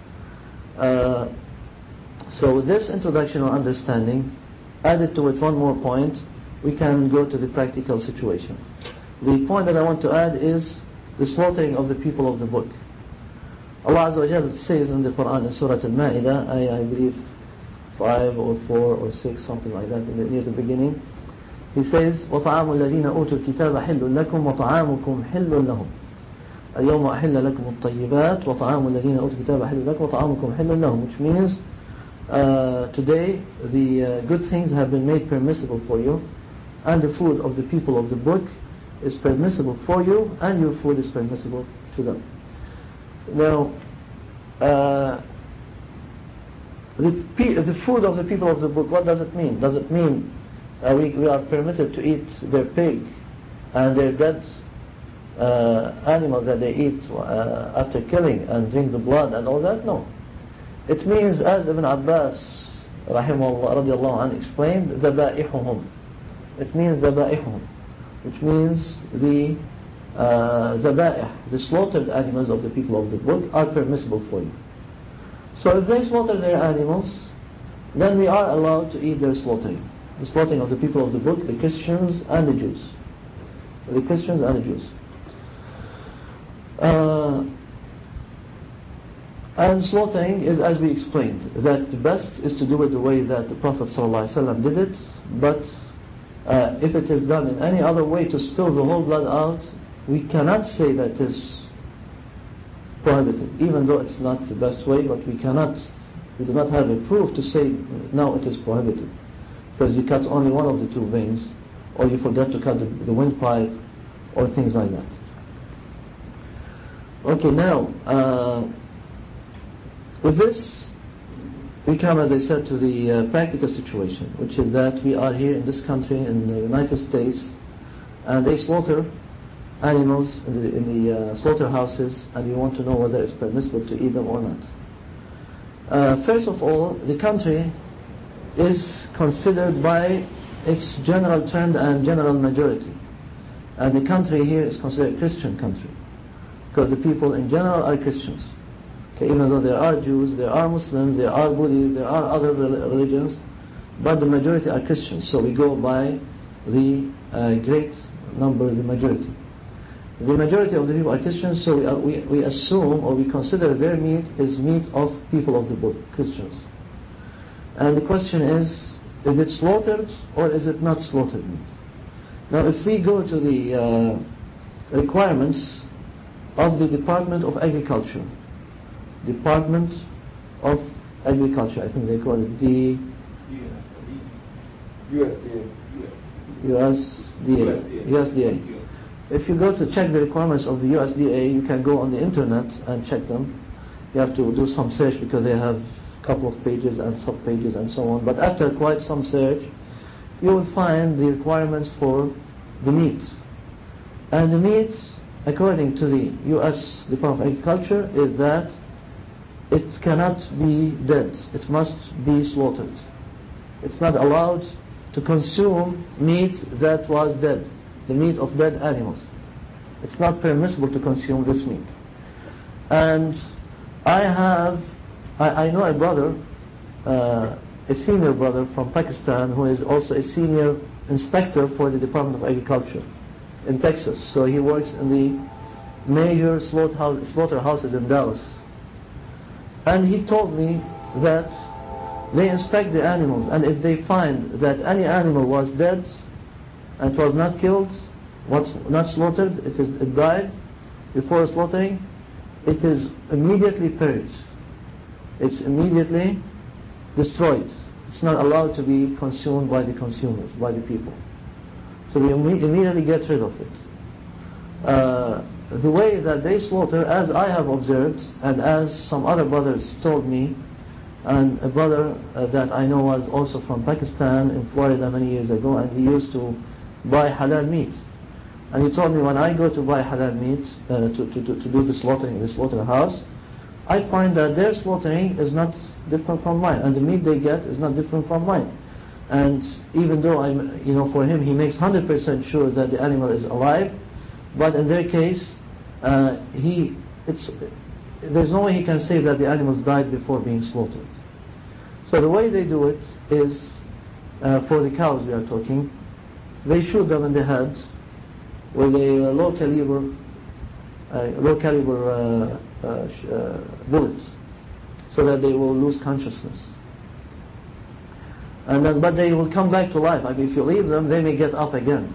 Uh, so with this introduction or understanding, added to it one more point, we can go to the practical situation. The point that I want to add is the slaughtering of the people of the book. Allah Azza wa Jalla says in the Quran in Surah Al-Ma'idah, I, I believe five or four or six, something like that, in the, near the beginning, He says, وَطَعَامُ الَّذِينَ أُوتُوا الْكِتَابَ حِلٌّ لَكُمْ وَطَعَامُكُمْ حِلٌّ لَهُمْ الْيَوْمَ أَحِلَّ لَكُمُ الطَّيِّبَاتِ وَطَعَامُ الَّذِينَ أُوتُوا الْكِتَابَ حِلٌّ لَكُمْ وَطَعَامُكُمْ حِلٌّ لَهُمْ, which means uh, today the uh, good things have been made permissible for you, and the food of the people of the book is permissible for you, and your food is permissible to them. Now, uh, the, the food of the people of the book, what does it mean? Does it mean uh, we, we are permitted to eat their pig and their dead uh, animal that they eat uh, after killing and drink the blood and all that? No. It means, as Ibn Abbas rahimahullah radiallahu anh explained, ذَبَائِحُهُمْ. It means ذَبَائِحُهُمْ, which means the uh, ذَبَائِح, the slaughtered animals of the people of the book are permissible for you. So if they slaughter their animals, then we are allowed to eat their slaughtering. The slaughtering of the people of the book, the Christians and the Jews. The Christians and the Jews. Uh, and slaughtering is, as we explained, that the best is to do it the way that the Prophet ﷺ did it, but uh, if it is done in any other way to spill the whole blood out, we cannot say that it is prohibited, even though it's not the best way, but we cannot, we do not have a proof to say, no, it is prohibited, because you cut only one of the two veins, or you forget to cut the, the windpipe, or things like that. Okay, now, uh, with this, we come, as I said, to the uh, practical situation, which is that we are here in this country, in the United States, and they slaughter animals in the, in the uh, slaughterhouses, and you want to know whether it's permissible to eat them or not. Uh, first of all, the country is considered by its general trend and general majority, and the country here is considered a Christian country, because the people in general are Christians. Okay, even though there are Jews, there are Muslims, there are Buddhists, there are other religions, but the majority are Christians, so we go by the uh, great number, the majority. The majority of the people are Christians, so we, are, we, we assume or we consider their meat is meat of people of the book, Christians. And the question is, is it slaughtered or is it not slaughtered meat? Now if we go to the uh, requirements of the Department of Agriculture, Department of Agriculture, I think they call it the U S D A. U S D A. U S D A. If you go to check the requirements of the U S D A, you can go on the internet and check them. You have to do some search because they have a couple of pages and sub-pages and so on. But after quite some search, you will find the requirements for the meat. And the meat, according to the U S Department of Agriculture, is that it cannot be dead. It must be slaughtered. It's not allowed to consume meat that was dead, the meat of dead animals. It's not permissible to consume this meat. And I have, I, I know a brother, uh, a senior brother from Pakistan who is also a senior inspector for the Department of Agriculture in Texas. So he works in the major slaughterhouse, slaughterhouses in Dallas. And he told me that they inspect the animals, and if they find that any animal was dead and it was not killed, was not slaughtered, it is it died before slaughtering, it is immediately purged. It's immediately destroyed. It's not allowed to be consumed by the consumers, by the people. So they imme- immediately get rid of it. Uh, the way that they slaughter, as I have observed, and as some other brothers told me, and a brother uh, that I know was also from Pakistan in Florida many years ago, and he used to buy halal meat. And he told me, when I go to buy halal meat uh, to, to, to, to do the slaughtering in the slaughterhouse, I find that their slaughtering is not different from mine, and the meat they get is not different from mine. And even though I'm, you know, for him, he makes one hundred percent sure that the animal is alive, but in their case, uh, he, it's, there's no way he can say that the animals died before being slaughtered. So the way they do it is, uh, for the cows we are talking, they shoot them in the head with a low caliber, uh, low caliber uh, uh, sh- uh, bullet, so that they will lose consciousness. And then, but they will come back to life. I mean, if you leave them, they may get up again,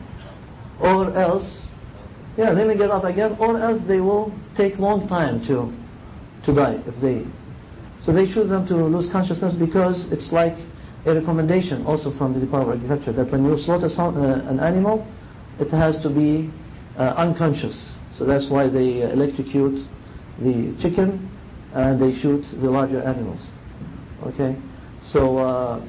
or else, yeah, they may get up again, or else they will take long time to to die if they. So they shoot them to lose consciousness, because it's like a recommendation also from the Department of Agriculture that when you slaughter some, uh, an animal, it has to be uh, unconscious. So that's why they uh, electrocute the chicken and they shoot the larger animals. Okay, so uh,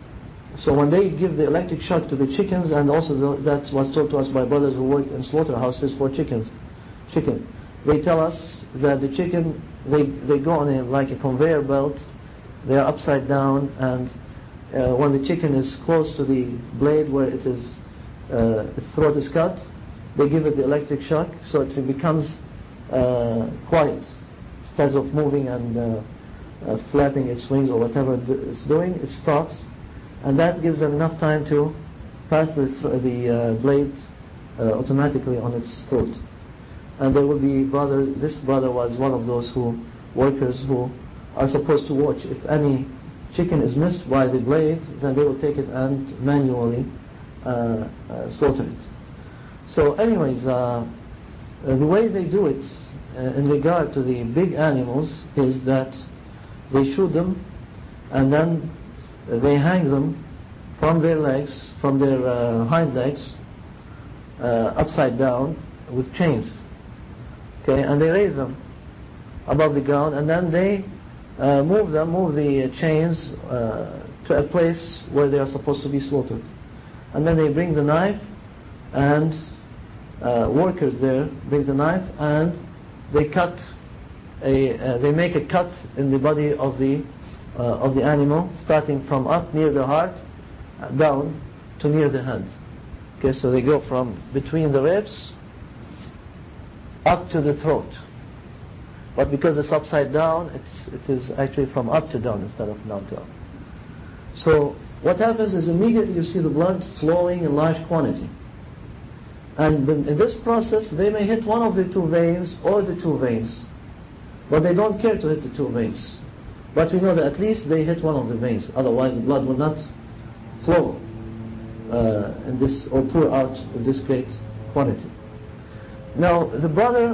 so when they give the electric shock to the chickens, and also the, that was told to us by brothers who worked in slaughterhouses for chickens, chicken, they tell us that the chicken, they they go on a, like a conveyor belt. They are upside down, and uh, when the chicken is close to the blade where it is, uh, its throat is cut, they give it the electric shock, so it becomes uh, quiet. Instead of moving and uh, uh, flapping its wings or whatever it's doing, it stops, and that gives them enough time to pass the, th- the uh, blade uh, automatically on its throat. And there will be brother. This brother was one of those who workers who are supposed to watch. If any chicken is missed by the blade, then they will take it and manually uh, uh, slaughter it. So, anyways, uh, uh, the way they do it uh, in regard to the big animals is that they shoot them, and then uh, they hang them from their legs, from their uh, hind legs, uh, upside down with chains. Okay, and they raise them above the ground, and then they uh, move them, move the uh, chains uh, to a place where they are supposed to be slaughtered. And then they bring the knife, and uh, workers there bring the knife, and they cut a, uh, they make a cut in the body of the uh, of the animal, starting from up near the heart, uh, down to near the hand. Okay, so they go from between the ribs up to the throat, but because it's upside down, it's, it is actually from up to down instead of down to up. So what happens is immediately you see the blood flowing in large quantity, and in this process they may hit one of the two veins or the two veins, but they don't care to hit the two veins. But we know that at least they hit one of the veins, otherwise the blood will not flow uh, in this, or pour out in this great quantity. Now, the brother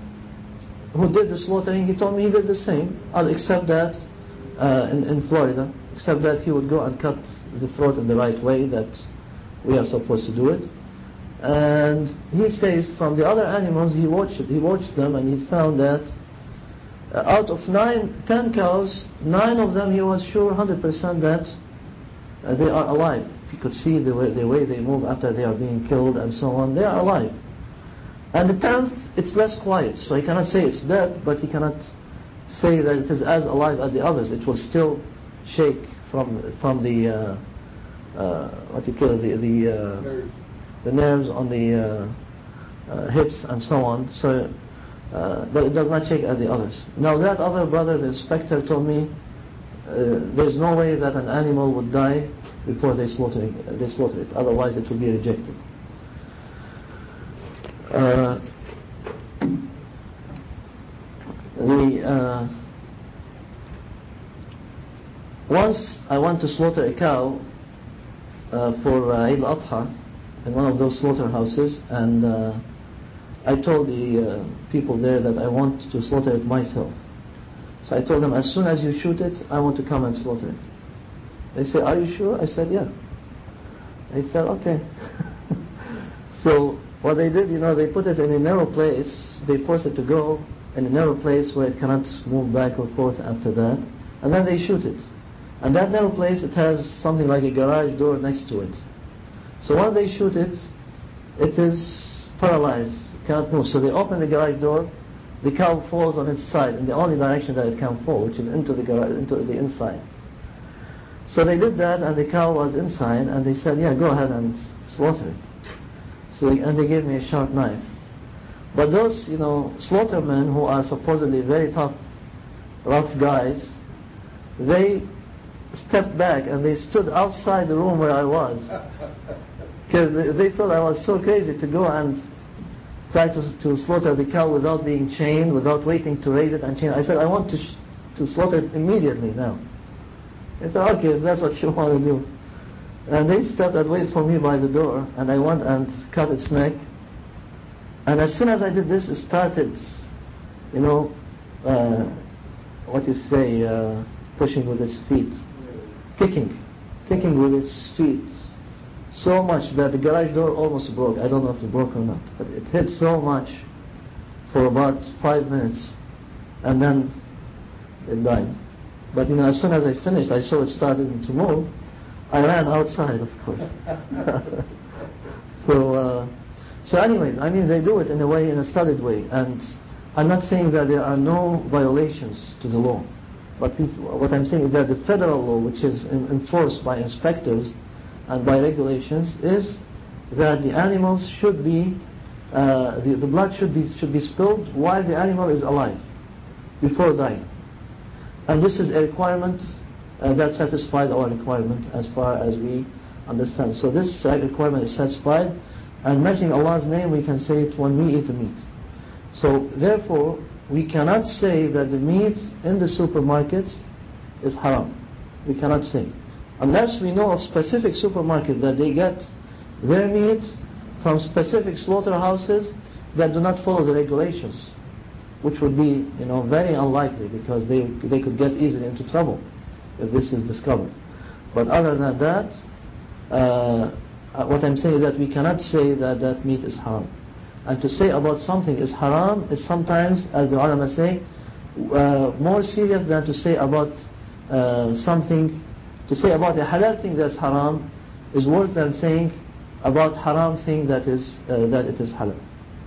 who did the slaughtering, he told me he did the same, except that uh, in, in Florida, except that he would go and cut the throat in the right way that we are supposed to do it. And he says from the other animals, he watched he watched them, and he found that uh, out of nine, ten cows, nine of them he was sure one hundred percent that uh, they are alive. He could see the way, the way they move after they are being killed and so on. They are alive. And the tenth, it's less quiet, so he cannot say it's dead, but he cannot say that it is as alive as the others. It will still shake from from the uh, uh, what you call the the uh, Nerves. the nerves on the uh, uh, hips and so on. So, uh, but it does not shake as the others. Now that other brother, the inspector, told me uh, there's no way that an animal would die before they slaughter it, they slaughter it. Otherwise, it will be rejected. Uh, the uh, once I went to slaughter a cow uh, for uh, Eid al-Adha in one of those slaughterhouses, and uh, I told the uh, people there that I want to slaughter it myself. So I told them, as soon as you shoot it, I want to come and slaughter it. They said, are you sure? I said, yeah. They said, okay. So what they did, you know, they put it in a narrow place, they force it to go in a narrow place where it cannot move back or forth after that, and then they shoot it. And that narrow place, it has something like a garage door next to it. So when they shoot it, it is paralyzed, it cannot move. So they open the garage door, the cow falls on its side in the only direction that it can fall, which is into the garage, into the inside. So they did that, and the cow was inside, and they said, yeah, go ahead and slaughter it. So they, and they gave me a sharp knife. But those, you know, slaughtermen who are supposedly very tough, rough guys, they stepped back and they stood outside the room where I was. Because they, they thought I was so crazy to go and try to, to slaughter the cow without being chained, without waiting to raise it and chain. I said, I want to, sh- to slaughter it immediately now. They said, okay, if that's what you want to do. And they stopped and waited for me by the door, and I went and cut its neck. And as soon as I did this, it started, you know, uh, what you say, uh, pushing with its feet, kicking, kicking with its feet, so much that the garage door almost broke. I don't know if it broke or not, but it hit so much for about five minutes, and then it died. But you know, as soon as I finished, I saw it starting to move. I ran outside, of course. so, uh, so anyway, I mean, they do it in a way, in a studied way, and I'm not saying that there are no violations to the law, but we, what I'm saying is that the federal law, which is in, enforced by inspectors and by regulations, is that the animals should be, uh, the, the blood should be should be spilled while the animal is alive, before dying. And this is a requirement uh, that satisfies our requirement as far as we understand. So this uh, requirement is satisfied, and mentioning Allah's name, we can say it when we eat the meat. So therefore, we cannot say that the meat in the supermarkets is haram. We cannot say. Unless we know of specific supermarket that they get their meat from specific slaughterhouses that do not follow the regulations, which would be, you know, very unlikely, because they they could get easily into trouble if this is discovered. But other than that, uh, what I'm saying is that we cannot say that that meat is haram. And to say about something is haram is sometimes, as the ulama say, uh, more serious than to say about uh, something. To say about a halal thing that's haram is worse than saying about haram thing that is uh, that it is halal.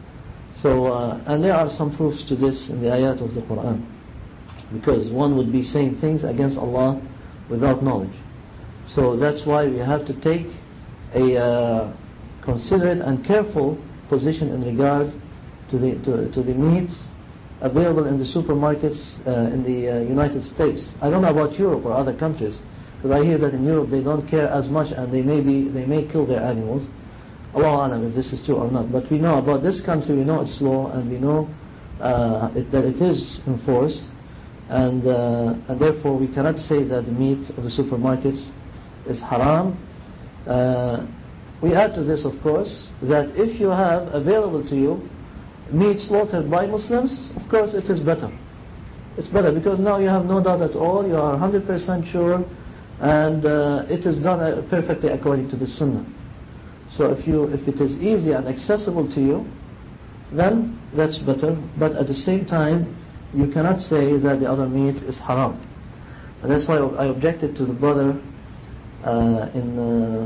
So, uh, and there are some proofs to this in the ayat of the Quran, because one would be saying things against Allah without knowledge. So that's why we have to take a uh, considerate and careful position in regard to the to, to the meat available in the supermarkets uh, in the uh, United States. I don't know about Europe or other countries, because I hear that in Europe they don't care as much, and they may be they may kill their animals. Allahu Alam if this is true or not. But we know about this country, we know its law, and we know uh, it, that it is enforced, and uh, and therefore we cannot say that the meat of the supermarkets is haram. Uh, we add to this, of course, that if you have available to you meat slaughtered by Muslims, of course it is better. It's better because now you have no doubt at all, you are one hundred percent sure, and uh, it is done uh, perfectly according to the Sunnah. So if you if it is easy and accessible to you, then that's better. But at the same time, you cannot say that the other meat is haram. And that's why I objected to the brother uh, in uh,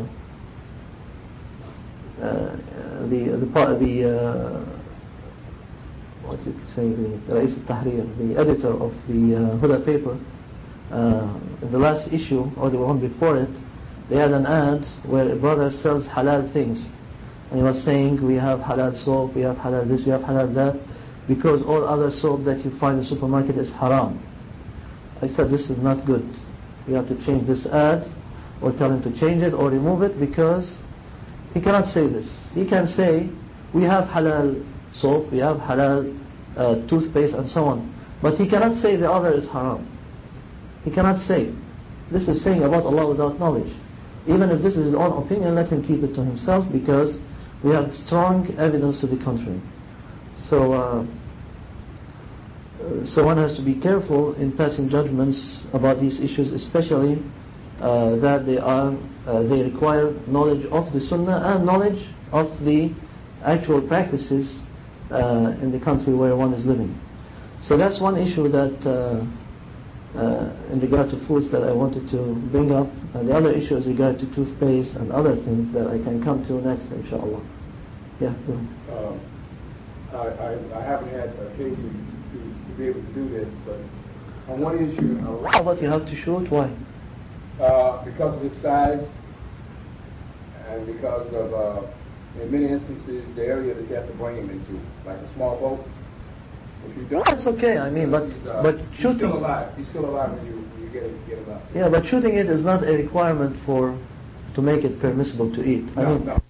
uh, the the part the uh, what you could say, the Rais al-Tahrir, the editor of the uh, Huda paper, uh, in the last issue or the one before it, they had an ad where a brother sells halal things, and he was saying we have halal soap, we have halal this, we have halal that, because all other soap that you find in the supermarket is haram. I said this is not good. We have to change this ad, or tell him to change it or remove it, because he cannot say this. He can say we have halal soap, we have halal uh, toothpaste and so on, but he cannot say the other is haram. He cannot say. This is saying about Allah without knowledge. Even if this is his own opinion, let him keep it to himself, because we have strong evidence to the contrary. So, uh, so one has to be careful in passing judgments about these issues, especially uh, that they are uh, they require knowledge of the Sunnah and knowledge of the actual practices uh, in the country where one is living. So that's one issue that. Uh, Uh, in regard to foods that I wanted to bring up, and the other issue is regard to toothpaste and other things that I can come to next, inshallah. Yeah. Go ahead. Um, I, I, I haven't had occasion to, to be able to do this, but on one issue, I How about you have to shoot? Why? uh, because of its size and because of, uh, in many instances, the area that you have to bring him into, like a small boat. If you don't, That's okay. I mean, but he's, uh, but he's shooting. still alive. He's still alive when you when you get him, get him out. Yeah, but shooting it is not a requirement for to make it permissible to eat. I No, mean, no.